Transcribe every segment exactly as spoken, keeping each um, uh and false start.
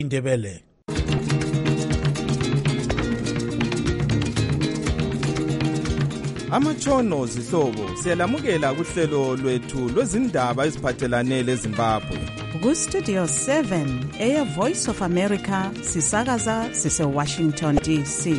Indebele. Amatshono zihlobo siyalamukela kuhlelo lwethu lwezindaba eziphathelane leZimbabwe. Ku Studio seven eya Voice of America sisakaza sise Washington D C.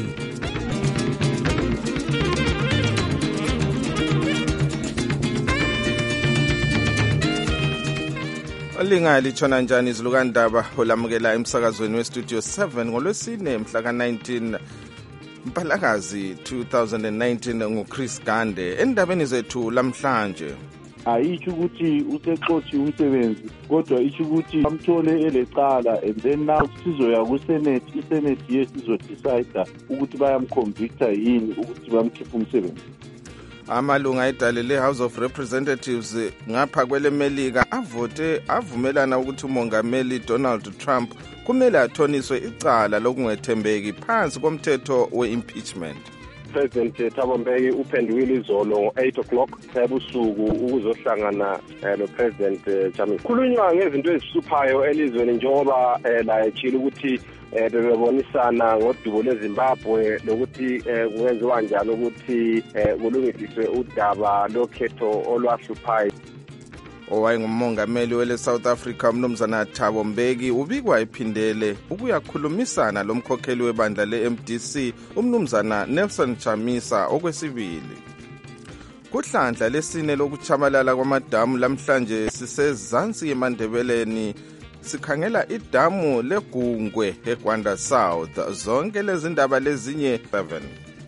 Olinga litshona njani izilukandaba olamukela emsakazweni we Studio seven ngolwesine mhla ka nineteen Mpalakazi two thousand nineteen nguChris Gande. Endabeni zethu lamhlanje ayisho ukuthi usexothi umsebenzi kodwa isho ukuthi amthole elecala and then now sizoya ku Senate iSenate yesizo decide ukuthi bayamconvicta yini ukuthi bamkhipha umsebenzi. Amalunga edale le House of Representatives ngapha kwele Melika avote avumelana ukuthi umongameli Donald Trump kumele athoniswe icala lokungethembeki phansi komthetho we-impeachment. President Thabo Mbeki uphenduke izolo eight o'clock ebusuku ukuzohlangana no President Chamisa. Khulunywa ngezinto ezisuphayo elizweni njengoba la echila ukuthi bebebonisana ngodubo leZimbabwe lokuthi kwenziwa njani ukuthi kulungisiswe udaba lokhetho olwahluphayo. Owayengumongameli wele South Africa umnumzana Thabo Mbeki ubikwa ephindele ukuyakhulumisana lomkhokheli webandla le-M D C umnumzana Nelson Chamisa okwesibili. Kuhlandla lesine lokuchabalala kwamadamu lamhlanje sisezansi eMandebeleni sikhangela idamu leGungwe eGwanda South. Zonke lezi ndaba lezinye seven.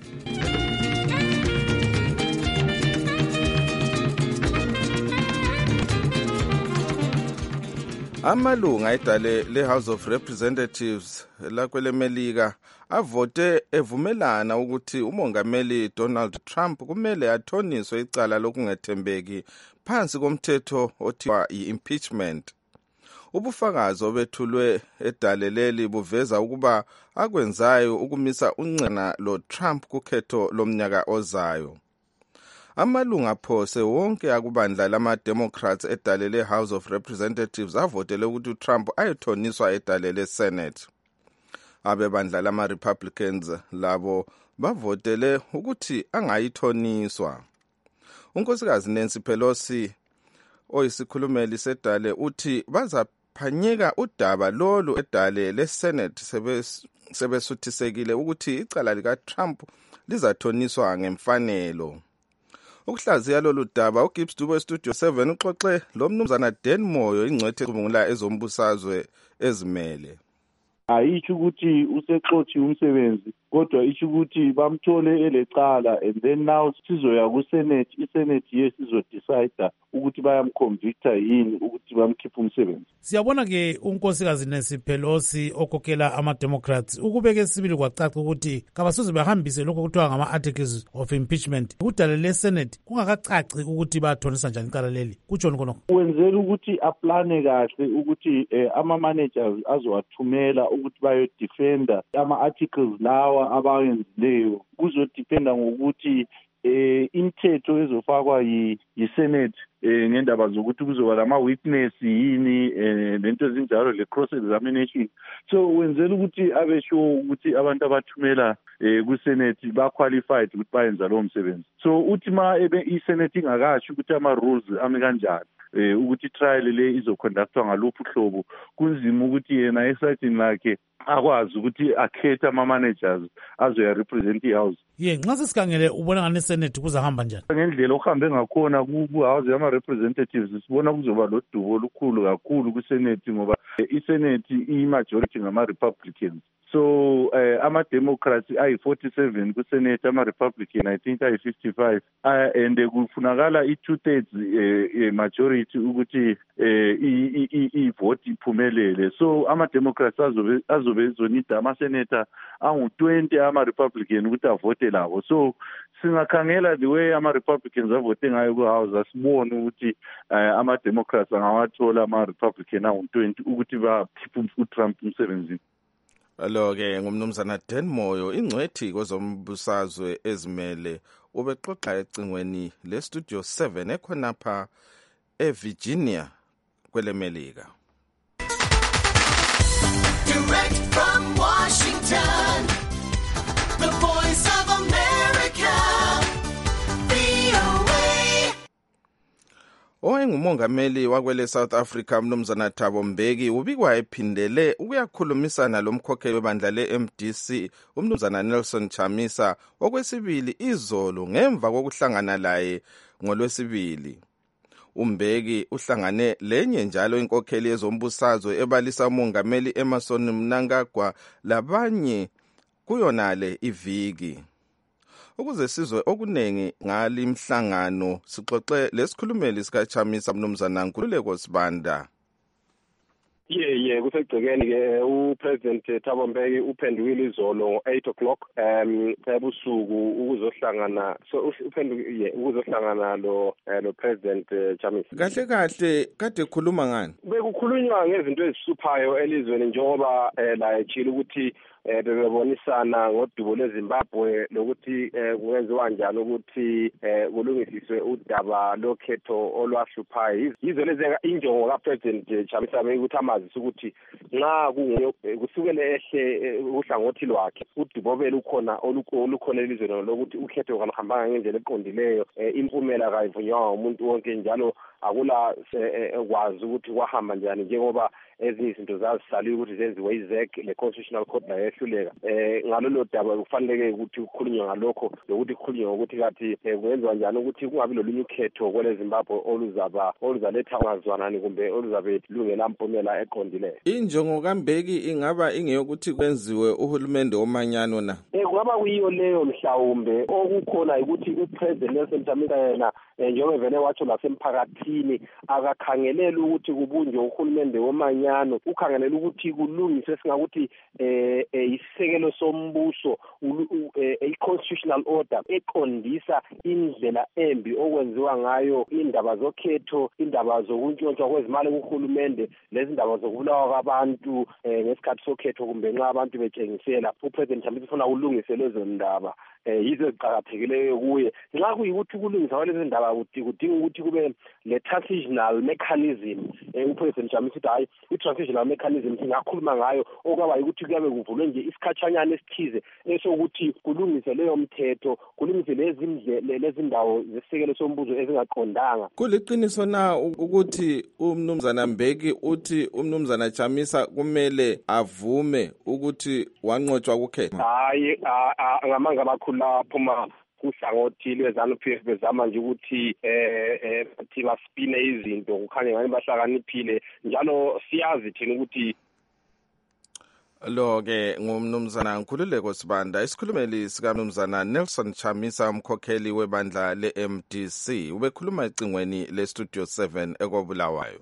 Amalunga edale le House of Representatives lakwele Melika avote evumelana ukuthi umongameli Donald Trump kumele athoniswe icala lokungethembeki phansi komthetho othiwa i-impeachment. Ubufakazi obethulwe edale leli buveza ukuba akwenzayo ukumisa uncena lo Trump kukhetho lomnyaka ozayo. Amalunga phose wonke akubandla lama-Democrats edale le House of Representatives avotele ukuthi uTrump ayethoniswa edale le Senate. Abebandla lama-Republicans labo bavotele ukuthi angayithoniswa. Unkosikazi Nancy Pelosi oyisikhulumeli sedale uthi bazaphanyeka udaba lolu edale le Senate sebesuthisekile ukuthi icala lika Trump lizathoniswa ngemfanelo. Ukuhlaziya lolu daba uGibbs Dubo Studio seven uxoxe lo mnumzana Dan Moyo ingcwethe ecubungula ezombusazwe ezimele. Ayisho ukuthi usexothi umsebenzi kodwa isho ukuthi bamthole elecala and then now sizoya ku Senate iSenate yesizo decide ukuthi bayamconvicta yini ukuthi bamkhipha umsebenzi. Siyabona ke unkosikazi Nancy Pelosi okhokhela ama-Democrats ukubeke sibili kwacaca ukuthi kabasoze bahambise lokho kuthiwa ngama-articles of impeachment kudale le Senate kungakacaci ukuthi bathonisa njani icala leli kutshoni khonokho. Wenzela ukuthi aplane kahle ukuthi ama-managers azowathumela ukuthi bayodefenda ama-articles lawa abayenzileyo kuzodependa ngokuthi eh imithetho ezofakwa yi-Senate eh ngendaba zokuthi kuzoba lama-witness yini lento ezinjalo le-cross examination. So wenzela ukuthi abe sure ukuthi abantu abathumela eh ku-Senate ba-qualified ukuthi bayenza lowo msebenzi. So uthi ma i-Senate ingakasho ukuthi ama-rules ami kanjani eh ukuthi trial le izoconductwa ngaluphi uhlobo kunzima ukuthi yena esayidini lakhe akwazi ukuthi akhethe ama-managers azoya represent i-house. Ye nxa sesikhangele ubona ngane Senate kuzahamba njani? Ngendlela okuhambe ngakhona ku-house yama-representatives sibona kuzoba lodubo olukhulu kakhulu ku-Senate ngoba i-Senate i-majority ngama-Republicans. So uh, ama-Democrats ayi forty-seven ku-Senate, ama-Republican I think ayi fifty-five uh, and kufunakala i-two-thirds uh, majority ukuthi uh, i-vote iphumelele. So ama-Democrats azobe azobe zonida ama-senator angu-twenty ama-Republican ukuthi avote labo. So singakhangela the way ama-Republicans avote ngayo ku-house asibone ukuthi uh, ama-Democrats angawathola ama-Republican angu-twenty ukuthi bakhiphe uTrump umsebenzini. Alo-ke ngumnumzana Dan Moyo ingcwethi kwezombusazwe ezimele ubexoxa ecingweni le-Studio seven ekhonapha eVirginia kwele Melika. owayengumongameli wakwele South Africa Mnumzana Thabo Mbeki ubikwa ephindele ukuyakhulumisana lomkhokheli webandla le-M D C uMnumzana Nelson Chamisa okwesibili izolo ngemva kokuhlangana laye ngolwesibili. uMbeki uhlangane lenye njalo inkokheli yezombusazwe ebalisa umongameli Emmerson Mnangagwa labanye kuyonale iviki. Ukuze sizwe okunengi ngali mhlangano sixoxe lesikhulumeli sika Chamisa Mnumzana Nkululeko Sibanda. Yeah, yeah, kusegcekeni ke uPresident Thabo Mbeki uphenduke izolo eight o'clock um ebusuku ukuzohlangana so uphenduke ukuzohlangana lo lo President Chamisa. Kahle kahle kade khuluma ngani? Bekukhulunywa ngezinto ezisuphayo elizweni njengoba la echila ukuthi eh bebonisana ngodubo leZimbabwe lokuthi kwenziwa njani ukuthi kulungisiswe udaba lokhetho olwahluphayo. Yizo lezi injongo ka President Chamisa ukuthi amazisi ukuthi nxa kusukele ehle uhlangothi lwakhe udibobela ukhona olukhona elizweni lokuthi ukhetho kanihambanga ngendlela eqondileyo impumela kayivunywa umuntu wonke njalo akula kwazi ukuthi kwahamba njani njengoba ezinye izinto zazisaliwe ukuthi zenziwe izek le constitutional court la yehluleka eh ngalolo daba kufanele ukuthi ukukhulunywe ngalokho lokuthi kukhulunywe ukuthi kathi kwenziwa njani ukuthi kungabi lolunye ukhetho kwele Zimbabwe oluzaba oluzaletha ngazwanani kumbe oluzabe lungela mpumela eqondileyo. Injongo kaMbeki ingaba ingeyokuthi kwenziwe uhulumende omanyano na eh kungaba kuyiyo leyo mhlawumbe okukhona ukuthi uPresident Nelson Chamisa yena njengoba vele watsho lasemphakathini akakhangelela ukuthi kubunjwe uhulumende omanyano ukhangelela ukuthi kulungiswe singakuthi eh isisekelo sombuso i-constitutional order eqondisa indlela embi okwenziwa ngayo indaba zokhetho indaba zokuntshontshwa kwezimali kuhulumende lezi ndaba zokubulawa kwabantu ngesikhathi sokhetho kumbe nxa abantu betshengisela uPresident Chamisa ufuna ulungise lezo ndaba eh yizo eziqhakathekileyo kuye nxa kuyikuthi kulungisa lezi ndaba ukuthi kudinga ukuthi kube le transitional mechanism eh uPresident Chamisa uthi hayi i-transitional mechanism singakhuluma ngayo okaba ukuthi kuyabe kuvulwe nje isikhatshanyana esithize esokuthi kulungise leyo mthetho kulungise lezi ndlela lezi ndawo zesekelo sombuzo ezingaqondanga. Kuliqiniso na ukuthi uMnumzana Mbeki uthi uMnumzana Chamisa kumele avume ukuthi wanqotshwa ukhetho? Hayi ngamanga abakhulu laphuma kuhlangothi lweZANU-P F bezama nje ukuthi eh eh thiba spine izinto kukhanye ngani bahlakaniphile njalo siyazi thina ukuthi lo ke ngumnumzana Nkululeko Sibanda isikhulumeli sika Mnumzana Nelson Chamisa umkhokheli webandla le-M D C ubekhuluma ecingweni le Studio seven ekobulawayo.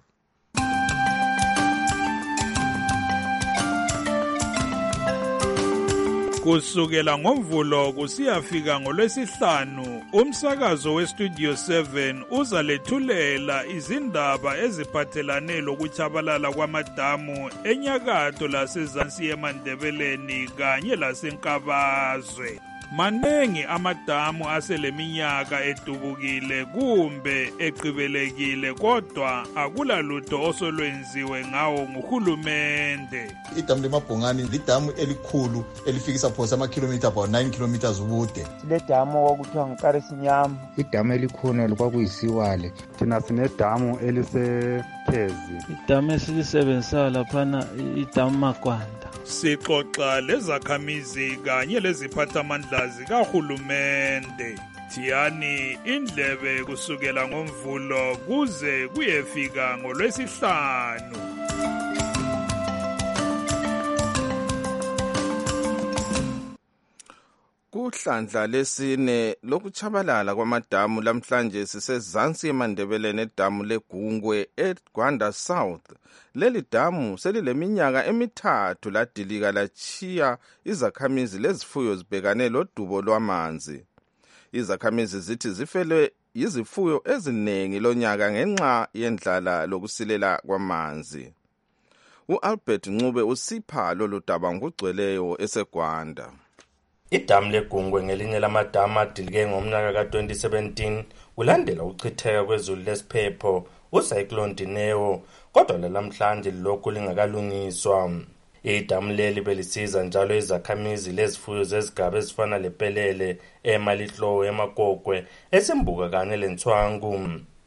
Kusukela ngoMvulo kusiyafika ngolwesihlanu umsakazo weStudio seven uzalethulela izindaba eziphathelane lokuchabalala kwamadamu enyakatho lasezansi eMandebeleni kanye laseNkabazwe. Manengi amadamu aseleminyaka edubukile kumbe eqibelekile kodwa akula lutho osolwenziwe ngawo nguhulumende. Idamu leMabhongani lidamu elikhulu elifikisa phosa amakhilomitha about nine kilometers ubude. Le damu okuthiwa nguKarisinyama. Idamu elikhulu lokwakuyisiwale. Thina sinedamu eliseKhezi. Idamu esilisebenzisa laphana idamu Makwanda. Sixoxa lezakhamizi kanye leziphathamandla zikahulumende. Thiyani indlebe kusukela ngoMvulo kuze kuyefika ngolwesihlanu. Kuhlandla lesine lokuchabalala kwamadamu lamhlanje sisezansi eMandebeleni edamu leGungwe eGwanda South. Leli damu selileminyaka emithathu ladilika lachiya izakhamizi lezifuyo zibhekane lodubo lwamanzi. Izakhamizi zithi zifelwe yizifuyo eziningi lonyaka ngenxa yendlala lokusilela kwamanzi. uAlbert Ncube usipha lolu daba ngokugcweleyo eseGwanda. Idamu leGungwe ngelinye lamadamu adilike ngomnyaka ka twenty seventeen kulandela ukuchitheka kwezulu lesiphepho uCyclone Dineo kodwa lamhlanje lokhu lingakalungiswa. Idamu leli belisiza njalo izakhamizi lezifuyo zezigaba ezifana lepelele eMalihlowo eMakokwe esembuka kanye leNthwangu.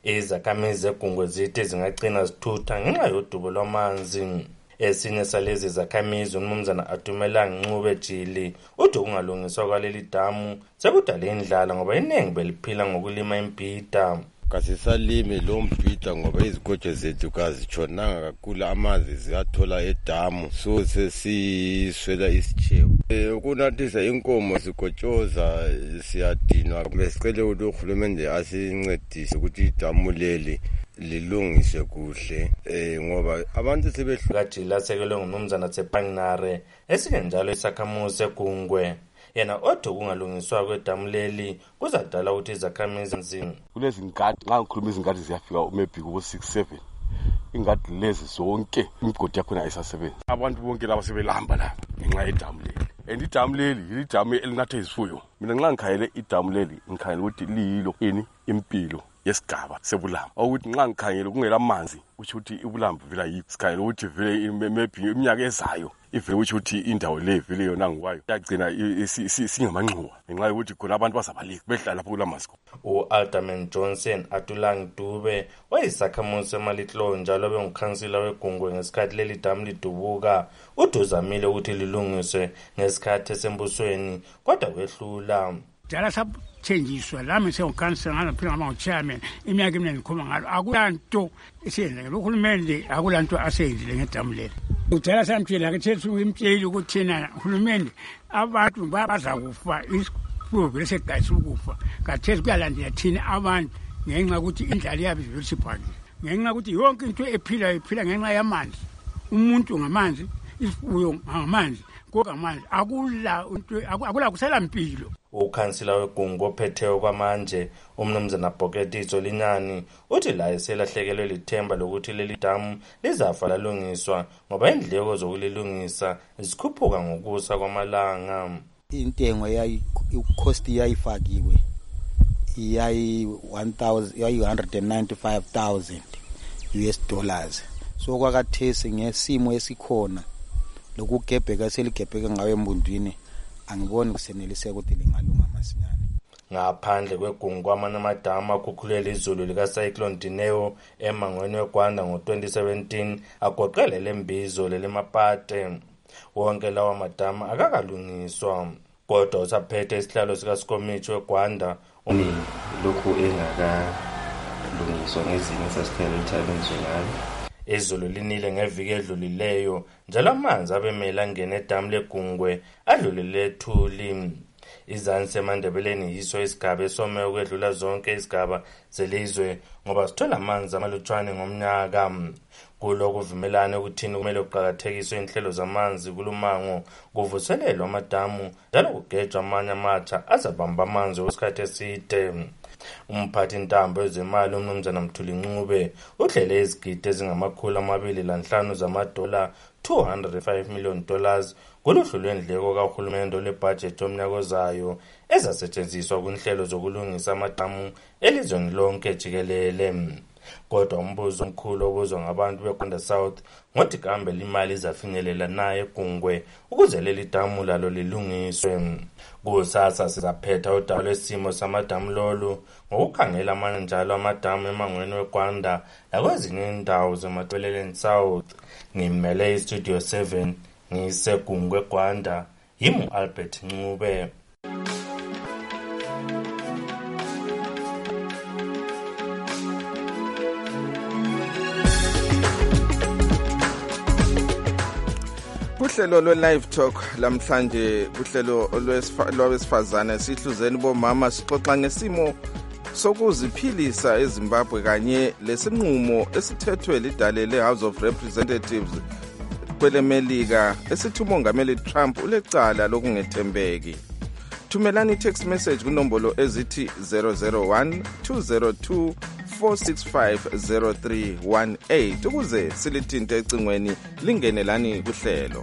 Izakhamizi zegungwe zithi zingagcina zithutha ngenxa yodubo lwamanzi. Esinye salezi zakhamizi uMnumzana Atumelanga Ncube Jili uthi ukungalungiswa kwaleli damu sekudala indlala ngoba iningi beliphila ngokulima imbhida. Kasisalimi lo mbhida ngoba izikotshe zethu kazitshonanga kakhulu, amanzi ziyathola edamu, so sesiswela isitshewu. Ukunathisa inkomo sikotshoza siyadinwa. Kumele sicele ukuthi uhulumende asincedise ukuthi idamu leli lilungiswe kuhle eh ngoba abantu sebehlukajila sekelwe nguMnumzana Tsepangnare esinye njalo isakhamuzi segungwe. Yena othi kungalungiswa kwedamu leli kuzadala ukuthi izakhamizi nzima. Kulezi ngadi nxa ngikhuluma izingadi ziyafika maybe kubo six seven. Ingadi lezi zonke imigodi yakhona ayisasebenzi. Abantu bonke laba sebelamba la ngenxa yedamu leli. And idamu leli yidamu elinatha izifuyo. Mina nxa ngikhayele idamu leli ngikhayele ukuthi liyilo ini impilo yesigaba sebulamba. Ukuthi nxa ngikhangela kungela amanzi uthi uthi ibulamba vela yisikhayela ukuthi vele maybe iminyaka ezayo ivele ukuthi indawo le vele yona ngwayo yagcina singamanxuwa ngenxa yokuthi khona abantu bazabaleka behlala lapho kulamanzi. U-Alderman Johnson Atulang Dube wayisakhamuzi seMalitlo njalo bengukhansila wegungwe ngesikhathi leli damu lidubuka. Uthi uzamile ukuthi lilungiswe ngesikhathi esembusweni kodwa kwehlula. Jala sabuthenjiswa lami sengukhansila ngalaphila ngama chairman iminyaka eminingi ngikhuluma ngalo akulanto esiyenzile uhulumende akulanto aseyenzile ngedamu leli. Udala samtshela ke thethu imtsheli ukuthi thina uhulumende abantu baza kufa isifuyo lesegasi ukufa kathesi kuyalandela thina abantu ngenxa ukuthi indlala yabe iziphakile ngenxa ukuthi yonke into ephila iphila ngenxa yamanzi umuntu ngamanzi isifuyo ngamanzi kokamanzi akula akula kusela impilo. Ukhansila wegungu ophetheyo kwamanje uMnumzana Bhoketiso Linyani uthi la eselahlekelwe lithemba lokuthi leli damu lizafa lalungiswa ngoba indleko zokulilungisa zikhuphuka ngokusa kwamalanga. Intengo yayi cost yayifakiwe yayi one thousand yayi one hundred ninety-five thousand U S dollars. So kwakathesi ngesimo esikhona lokugebheka seligebheka ngawe embundwini angiboni kusenelise ukuthi lingalunga masinyane. Ngaphandle kwegungu kwamanye amadamu akukhulela izulu lika Cyclone Dineo emangweni weGwanda ngo twenty seventeen agoqele lembizo lelemapate. Wonke lawa madamu akakalungiswa kodwa usaphethe isihlalo sika Sikomithi weGwanda uni lokhu engakalungiswa ngezinye sasikhele ithalenzwe ngayo. Izulu linile ngeviki edlulileyo njalo amanzi abemela angene edamu legungwe adlulile ethuli. Izansi eMandebeleni yiso isigaba esome ukwedlula zonke izigaba zelizwe ngoba sithola amanzi amalutshwane ngomnyaka. Kulo kuvumelane ukuthini kumele kuqhakathekiswe inhlelo zamanzi kulumango kuvuselelwa amadamu njalo kugejwa amanye amatsha azabamba amanzi wesikhathi eside. Umphathi intambo ezemali uMnumzana Mthuli Ncube uhlele izigidi ezingamakhulu amabili lanhlanu zamadola two hundred five million dollars kuluhlu lwendleko kahulumende lebudget yomnyaka ozayo ezasetshenziswa kunhlelo zokulungisa amadamu elizweni lonke jikelele. Kodwa umbuzo omkhulu obuzwa ngabantu beGwanda South ngothi kambe imali izafinyelela naye egungwe ukuze leli damu lalo lilungiswe. Kusasa sizaphetha udaba lwesimo samadamu lolu ngokukhangela amanye njalo amadamu emangweni weGwanda nakwezinye indawo zeMatweleleni South. Ngimele iStudio seven ngisegungwe eGwanda yimu Albert Ncube. Kuhlelo lwe live talk lamhlanje kuhlelo lwabesifazane sihluzeni bomama sixoxa ngesimo sokuziphilisa eZimbabwe kanye lesinqumo esithethwe lidale leHouse of Representatives kwelemelika esithi uMongameli Trump ulecala lokungethembeki. Thumelani i-text message kunombolo ezithi zero zero one two zero two four six five zero three one eight ukuze silithinte ecingweni lingenelani kuhlelo.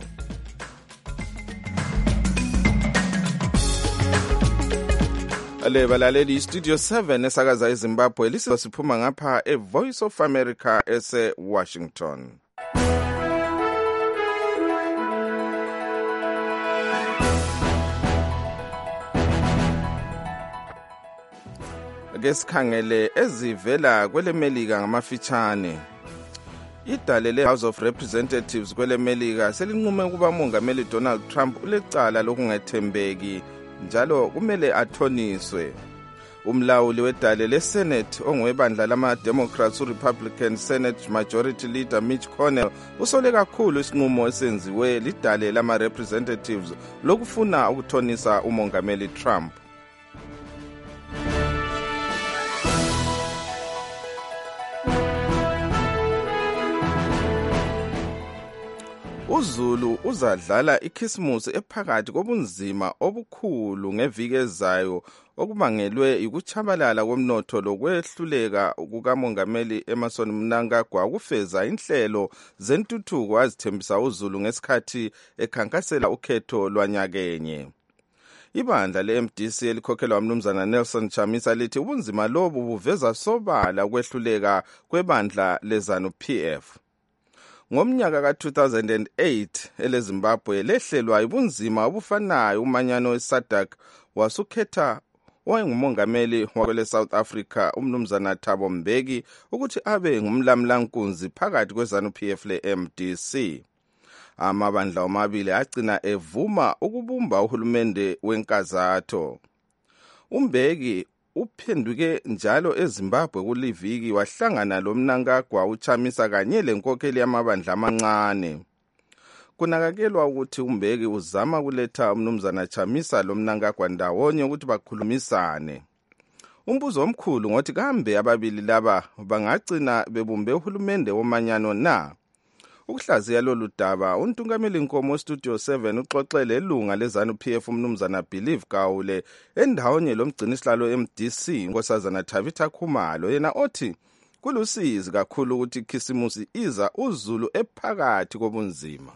Ale balaleli Studio seven esakaza eZimbabwe lisizo siphuma ngapha eVoice of America ese Washington. ake sikhangele ezivela kwele Melika ngamafitshane. Idale le-House of Representatives kwele Melika selinqume ukuba umongameli Donald Trump ulecala lokungethembeki njalo kumele athoniswe. Umlawuli wedale le-Senate ongowebandla lama-Democrats u-Republican Senate Majority Leader Mitch McConnell usole kakhulu isinqumo esenziwe lidale lama-representatives lokufuna ukuthonisa umongameli Trump. UZulu uzadlala ikhisimusi ephakathi kobunzima obukhulu ngeviki ezayo okubangelwe ukuchabalala komnotho lokwehluleka kukamongameli Emmerson Mnangagwa ukufeza inhlelo zentuthuko azithembisa uZulu ngesikhathi ekhankasela ukhetho lwanyakenye. Ibandla le-M D C elikhokhelwa umnumzana Nelson Chamisa lithi ubunzima lobu buveza sobala ukwehluleka kwebandla leZanu-P F. Ngomnyaka ka two thousand eight eleZimbabwe lehlelwa ibunzima obufanayo umanyano weSADC wasukhetha owayengumongameli wakwele South Africa umnumzana Thabo Mbeki ukuthi abe ngumlamlankunzi phakathi kweZanu-P F le-M D C. Amabandla omabili agcina evuma ukubumba uhulumende wenkazatho. uMbeki uphenduke njalo eZimbabwe kuliviki wahlangana loMnangagwa uChamisa kanye lenkokheli yamabandla amancane. Kunakakelwa ukuthi uMbeki uzama kuletha umnumzana Chamisa loMnangagwa ndawonye ukuthi bakhulumisane. Umbuzo omkhulu ngothi kambe ababili laba bangagcina bebumbe uhulumende womanyano na? Ukuhlaziya lolu daba untungameli Nkomo Studio seven uxoxele ilunga leZanu-P F umnumzana Believe Gawule endawonye lomgcinisihlalo M D C Nkosazana Thabitha Khumalo yena othi kulusizi kakhulu ukuthi ikhisimusi iza uZulu ephakathi kobunzima.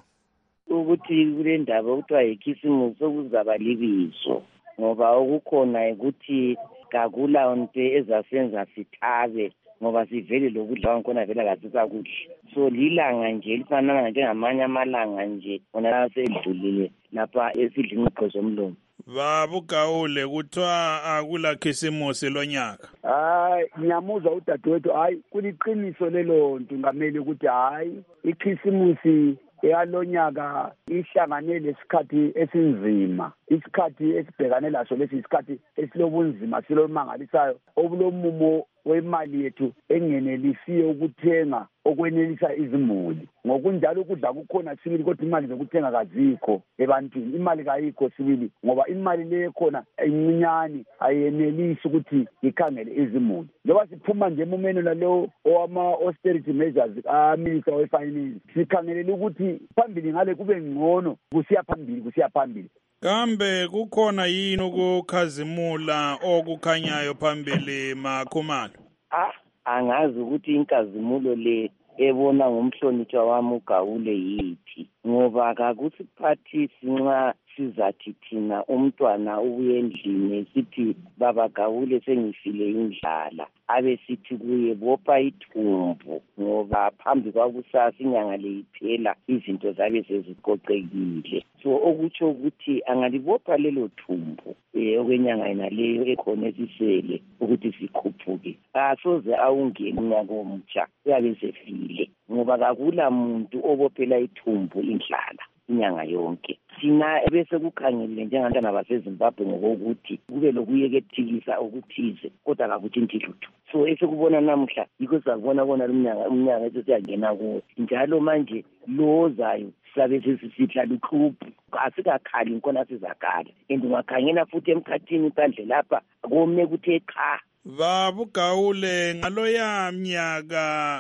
Ukuthi kule ndaba okuthiwa ikhisimusi okuzaba libizo ngoba okukhona ukuthi kakula nto ezasenza sithabe ngoba sivele lokudla kwakhona vele kasisakudla. So lilanga nje lifanana njengamanye amalanga nje ona sedlulile lapha esidla ingqoqo zomlomo. Baba uGawule kuthiwa akula khisimusi lonyaka. Hayi ngiyamuzwa udadewethu hayi kuliqiniso lelo ntungameli ukuthi hayi ikhisimusi eyalonyaka ihlangane lesikhathi esinzima, isikhathi esibhekane laso lesi isikhathi esilobunzima silomangalisayo obulomumo wemali yethu engenelisiwe ukuthenga okwenelisa izimuli. Ngokunjalo ukudla kukhona sibili kodwa imali zokuthenga kazikho ebantwini, imali kayikho sibili ngoba imali le khona encinyane ayenelisi ukuthi ikhangele izimuli. Njengoba siphuma nje emumeni lalo owama austerity measures aminister wefinance sikhangelele ukuthi phambili ngale kube ngcono kusiya phambili kusiya phambili. Kambe kukhona yini ukukhazimula okukhanyayo phambili Makhumalo? Ah, angazi ukuthi inkazimulo le ebona ngomhlonitshwa wami uGawule yithi ngoba kakusiphathi sinxa sizathi thina umntwana ubuye endlini sithi baba Gawule sengifile indlala abe sithi kuye bopha ithumbu ngoba phambi kwakusasa inyanga le iphela izinto zabe seziqoqekile. So okutsho ukuthi angalibopha lelo thumbu eh okwenyanga inaleyo ekhona esisele ukuthi sikhuphuke asoze awungene unyaka omtsha uyabe sefile ngoba kakula muntu obophela ithumbu indlala inyanga yonke. Thina bese kukhangelile njengabantwana baseZimbabwe ngokuthi kube lokuyekethikisa okuthize kodwa akuthinti lutho. So esekubona namhla yikho sakubona bona umnyaka umnyaka esesiyangena kuwo njalo manje lozayo sabe sesisihla lukhuphu asikakhali inkona sizakhala endingakhangela futhi emkhathini phandle lapha kome kuthe cha. Baba uGawule ngaloya mnyaka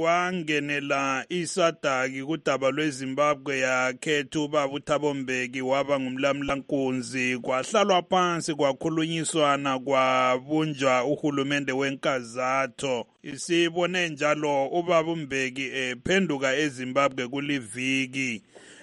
akwangenela isadaki kudaba lweZimbabwe yakhetha ubaba uThabo Mbeki waba ngumlamlankunzi kwahlalwa phansi kwakhulunyiswana kwabunjwa uhulumende wenkazatho. Isibone njalo ubaba uMbeki ephenduka eZimbabwe kuliviki.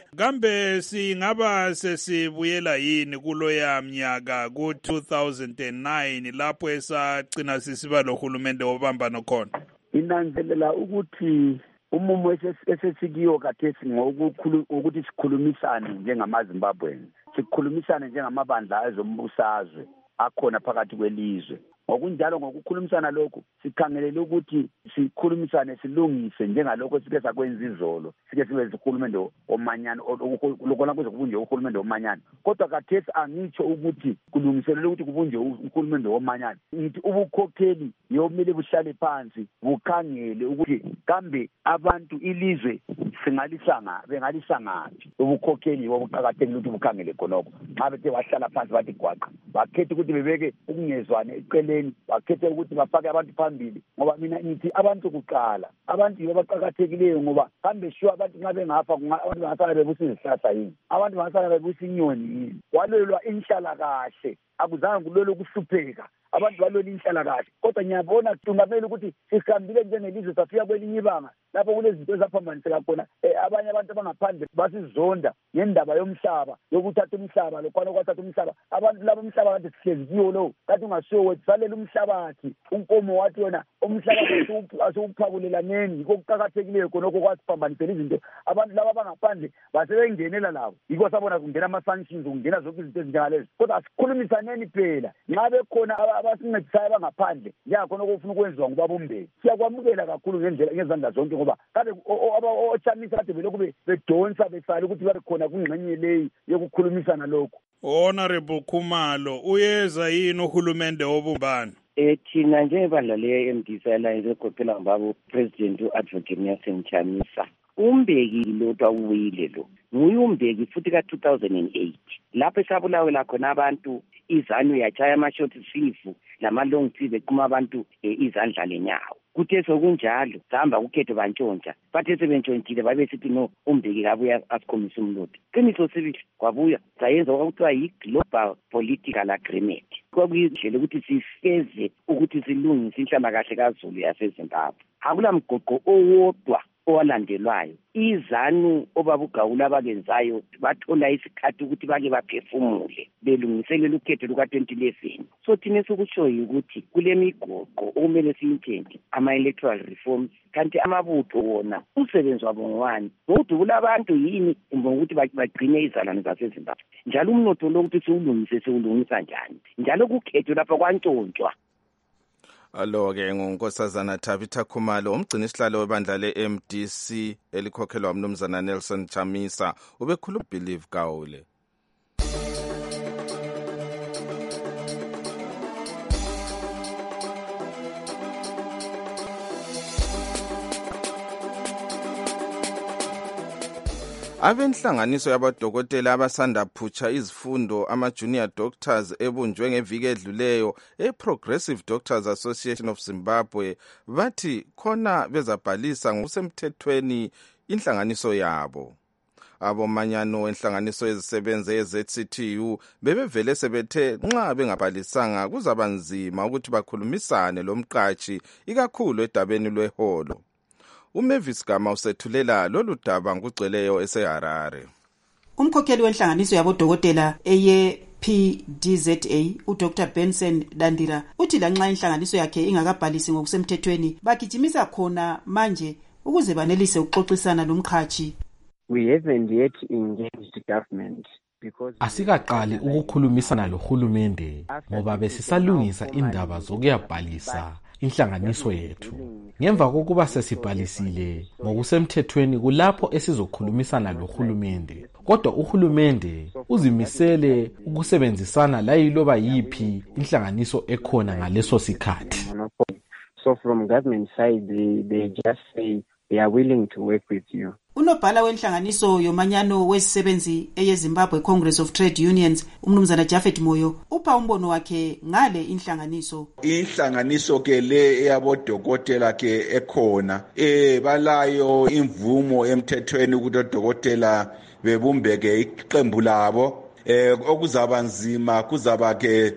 Kambe singaba sesibuyela yini kuloya mnyaka ku two thousand nine lapho esagcina sisiba lohulumende wobambano khona? Inanzelela ukuthi umumo esesikiyo kathesi ngokuthi sikhulumisane njengamaZimbabweans, sikhulumisane njengamabandla ezombusazwe akhona phakathi kwelizwe. ngokunjalo ngokukhulumisana lokhu sikhangelele ukuthi sikhulumisane silungise njengalokho sike sakwenza izolo sike sibe uhulumende omanyana lokho kuze kubunje uhulumende omanyana kodwa kathesi angitsho ukuthi kulungiselele ukuthi kubunje uhulumende omanyana ngithi ubukhokheli yomele buhlale phansi bukhangele ukuthi kambe abantu ilizwe singalisanga bengalisangaphi ubukhokheli bobuqhakathekile ukuthi bukhangele khonokho xa bethe wahlala phansi bathi gwaqa bakhethe ukuthi bebeke ukungezwane eceleni bakhethe ukuthi bafake abantu phambili ngoba mina ngithi abantu kuqala abantu yibo baqhakathekileyo ngoba kambe sure abantu nxa bengafa abantu bangasala bebusa izihlahla yini abantu bangasala bebusa inyoni yini walelwa inhlalakahle akuzange kulolo kuhlupheka abantu balona inhlalakahle kodwa ngiyabona kungamele ukuthi sihambile njengelizwe safika kwelinye ibanga lapho kulezinto ezaphambaniseka khona abanye abantu abangaphandle basizonda ngendaba yomhlaba yokuthatha umhlaba lokhwana okwathatha umhlaba abantu labo umhlaba kade sihlezi kiwo lo kade ungasiwo wethu salela umhlabathi unkomo wathi yona umhlaba asiwuphakulelaneni yikho kuqakathekileyo khonokho kwasiphambanisela izinto abantu laba abangaphandle basebengenela labo yikho sabona kungena ama-sanctions kungena zonke izinto ezinjengalezi kodwa asikhulumisaneni phela nxa bekhona abasincedisayo abangaphandle njengakhona okufuna ukwenziwa ngubabumbeki siyakwamukela kakhulu ngendlela ngezandla zonke ngoba kade ochamisa kade belokhu bedonsa besala ukuthi babe khona kungxenye leyi yokukhulumisana lokhu. Honorable Khumalo, uyeza yini uhulumende wobumbano? Eh thina njengebandla le-M D C Alliance egoqela ngibabo President u-Advocate Nelson Chamisa umbeki lo awuyile lo nguye umbeki futhi ka two thousand eight lapho esabulawela khona abantu izanu yachaya amashoti sifu lama-long tea bequma abantu izandla lenyawo kuthe sokunjalo sahamba kukhetho bantshontsha bathe sebentshontshile babe sithi no umbeki kabuya asikhombisa umlotha qiniso sibili kwabuya sayenza okuthiwa yi-global political agreement kwakuyindlela ukuthi sifeze ukuthi silungise inhlalakahle kaZulu yaseZimbabwe akula mgoqo owodwa owalandelwayo izanu obabugawula abakenzayo bathola isikhathi ukuthi bake baphefumule belungiselela ukhetho luka twenty eleven so thina sokushoyo ukuthi kule migoqo okumele siyintshente ama-electoral reforms kanti amabutho wona umsebenzi wabo ngowani ngokudubula abantu yini ngokuthi bagcine izalwane zaseZimbabwe njalo umnotho lo ukuthi siwulungise siwulungisa njani njalo kukhetho lapha kwantshontshwa. Alo-ke ngunkosazana Tabitha Khumalo umgcini isihlalo webandla le-M D C elikhokhelwa umnumzana Nelson Chamisa ubekhuluma Believe Gawule. Abenhlanganiso yabadokotela abasanda phutsha izifundo ama-junior doctors ebunjwe ngeviki edluleyo e-Progressive Doctors Association of Zimbabwe bathi khona bezabhalisa ngokusemthethweni inhlanganiso yabo. Abomanyano enhlanganiso ezisebenze ye-Z C T U bebevele sebethe nxa bengabhalisanga kuzaba nzima ukuthi bakhulumisane lomqashi ikakhulu edabeni lweholo. uMavis Gama usethulela lolu daba ngugcweleyo eseHarare. Umkhokheli wenhlanganiso yabodokotela eye P D Z A uDr Benson Dandira uthi lanxa inhlanganiso yakhe ingakabhalisi ngokusemthethweni bagijimisa khona manje ukuze banelise ukuxoxisana lomqhashi. We haven't yet engaged government. Asikaqali ukukhulumisana lohulumende ngoba besisalungisa indaba zokuyabhalisa inhlanganiso yethu. Ngemva kokuba sesibhalisile ngokusemthethweni kulapho esizokhulumisana lohulumende. Kodwa uhulumende uzimisele ukusebenzisana layiloba yipi inhlanganiso ekhona ngaleso sikhathi. So from government side they, they just say they are willing to work with you. Unobhala wenhlanganiso yomanyano wezisebenzi eyeZimbabwe Congress of Trade Unions umnumzana Jafet Moyo upha umbono wakhe ngale inhlanganiso. Inhlanganiso ke le eyabodokotela ke ekhona eh balayo imvumo emthethweni ukuthi odokotela bebumbeke iqembu labo. Eh okuzaba nzima kuzaba ke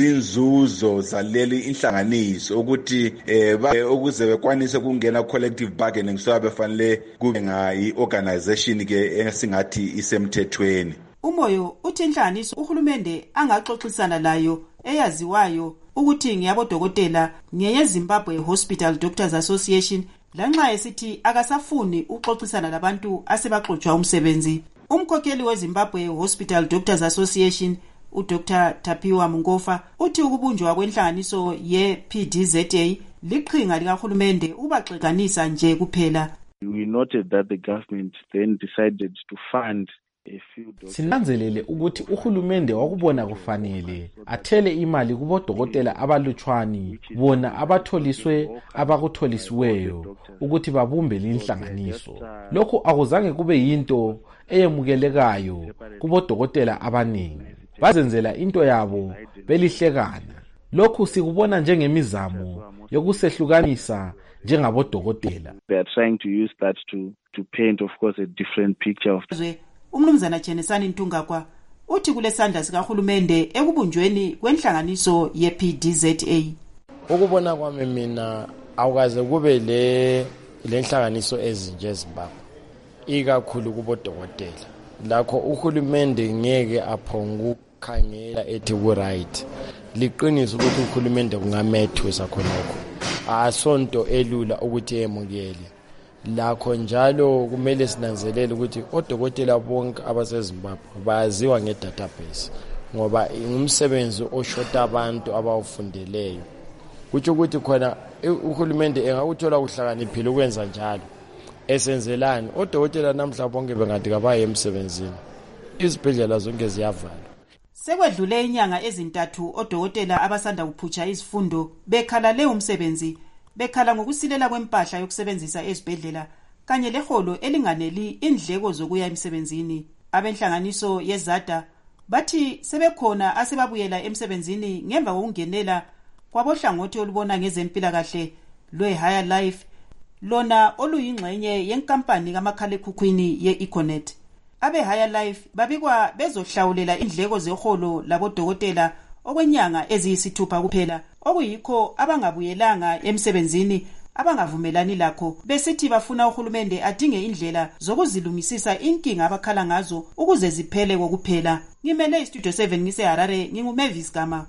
zinzuzo zaleli inhlanganiso ukuthi eh ukuze bekwanise kungena collective bargaining so abefanele kube ngayi organization ke esingathi isemthethweni. Umoyo uthi inhlanganiso uhulumende angaxoxisana layo eyaziwayo ukuthi ngiyabodokotela ngeyeZimbabwe Hospital Doctors Association lanxa esithi akasafuni uxoxisana labantu asebaxoxwa umsebenzi. Umkhokheli weZimbabwe Hospital Doctors Association uDr Tapiwa Mungofa uthi ukubunjwa kwenhlanganiso ye-P D Z A liqhinga likahulumende ubaxekanisa nje kuphela. We noted that the government then decided to fund Sinanzelele ukuthi uhulumende wakubona kufanele athele imali kubodokotela abalutshwani bona abatholiswe abakutholisiweyo ukuthi babumbe linhlanganiso. Lokhu akuzange kube yinto eyemukelekayo kubodokotela abaningi. Bazenzela into yabo belihlekana. Lokhu sikubona njengemizamo yokusehlukanisa njengabodokotela. They are trying to use that to to paint of course a different picture of Umnumzana Chenesani Ntungakwa uthi kulesandla sikahulumende ekubunjweni kwenhlanganiso ye-P D Z A. Ukubona kwami mina awukaze kube le lenhlanganiso ezinje eZimbabwe ikakhulu kubodokotela. Lakho uhulumende ngeke aphonga ukukhangela ethi ku right. Liqiniso ukuthi uhulumende kungamethwesa khonokho. Asonto elula ukuthi emukele. Lakho njalo kumele sinanzelele ukuthi odokotela bonke abaseZimbabwe bayaziwa ngedatabase ngoba ingumsebenzi oshota abantu abawufundeleyo. Kuthi ukuthi khona uhulumende engakuthola ukuhlakaniphile ukwenza njalo. Esenzelani odokotela namhla bonke bengathi kabaye emsebenzini. Izibhedlela zonke ziyavalwa. Sekwedlule inyanga ezintathu odokotela abasanda kuphutsha izifundo bekhala le umsebenzi. Bekhala ngokusilela kwempahla yokusebenzisa ezibhedlela kanye leholo elinganeli indleko zokuya emsebenzini. Abenhlanganiso yezada bathi sebekhona asebabuyela emsebenzini ngemva kokungenela kwabohlangothi olubona ngezempilakahle lwe-Higher Life lona oluyingxenye yenkampani kamakhalekhukhwini ye-Econet. Abe-Higher Life babikwa bezohlawulela indleko zeholo labodokotela okwenyanga eziyisithupha kuphela okuyikho abangabuyelanga emsebenzini abangavumelani lakho besithi bafuna uhulumende adinge indlela zokuzilungisisa inkinga abakhala ngazo ukuze ziphele kokuphela. Ngimele istudio seven ngiseHarare nginguMavis Gama.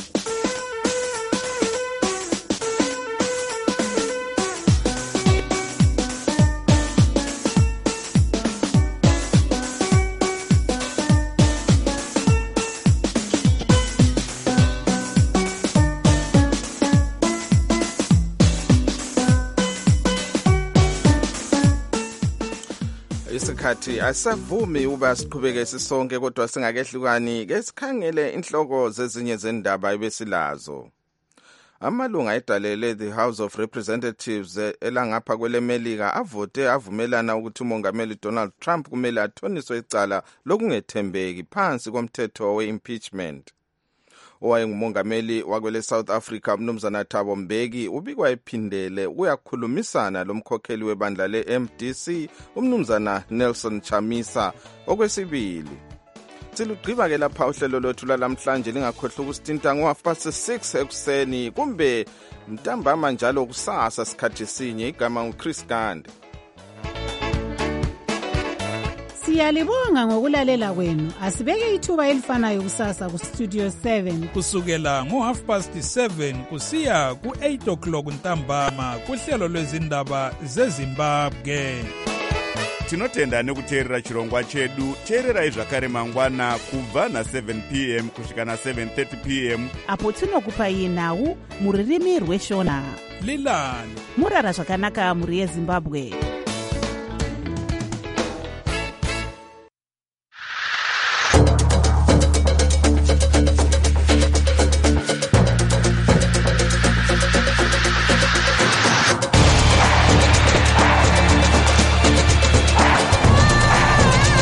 Isikhathi asavumi uba siqhubeke sisonke kodwa singakehlukani ke sikhangele inhloko zezinye zendaba ebesilazo. Amalunga edalele the House of Representatives elangapha kwelemelika avote avumelana ukuthi umongameli Donald Trump kumele athoniswe icala lokungethembeki phansi komthetho we-impeachment. Owayengumongameli wakwele South Africa umnumzana Thabo Mbeki ubikwa ephindele uyakhulumisana lomkhokheli webandla le-M D C umnumzana Nelson Chamisa okwesibili. Silugqiba ke lapha uhlelo lwethu lamhlanje lingakhohlwa ukusithinta ngo-half past six ekuseni kumbe ntambama njalo kusasa sikhathi sinye. Igama nguChris Gande. Siyalibonga ngokulalela kwenu. Asibeke ithuba elifanayo kusasa ku Studio seven kusukela ngo half past seven kusiya ku eight o'clock ntambama kuhlelo lwezindaba zeZimbabwe. Tinotenda nekuteerera chirongwa chedu. Teererai zvakare mangwana kubva na seven p m kusvika na seven thirty p m apo tinokupai nhau muririmi rweshona. Lilani murara zvakanaka muri yeZimbabwe.